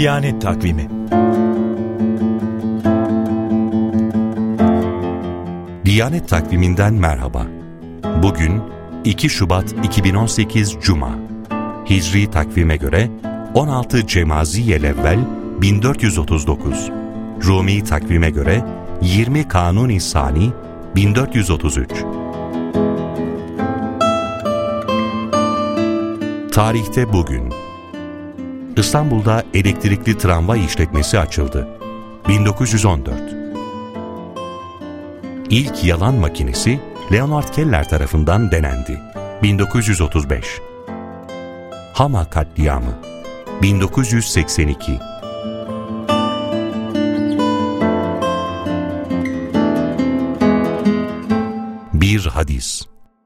Diyanet Takvimi. Diyanet Takvimi'nden merhaba. Bugün 2 Şubat 2018 Cuma. Hicri takvime göre 16 Cemaziyelevvel 1439. Rumi takvime göre 20 Kanuni Sani 1433. Tarihte bugün İstanbul'da elektrikli tramvay işletmesi açıldı. 1914. İlk yalan makinesi Leonard Keller tarafından denendi. 1935. Hama katliamı. 1982. Bir hadis.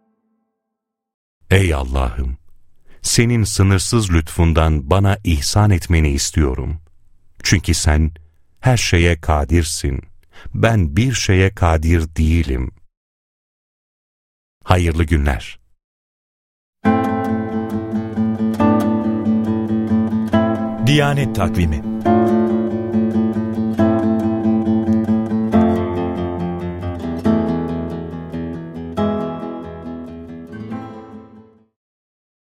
Ey Allah'ım! Senin sınırsız lütfundan bana ihsan etmeni istiyorum. Çünkü sen her şeye kadirsin. Ben bir şeye kadir değilim. Hayırlı günler. Diyanet Takvimi.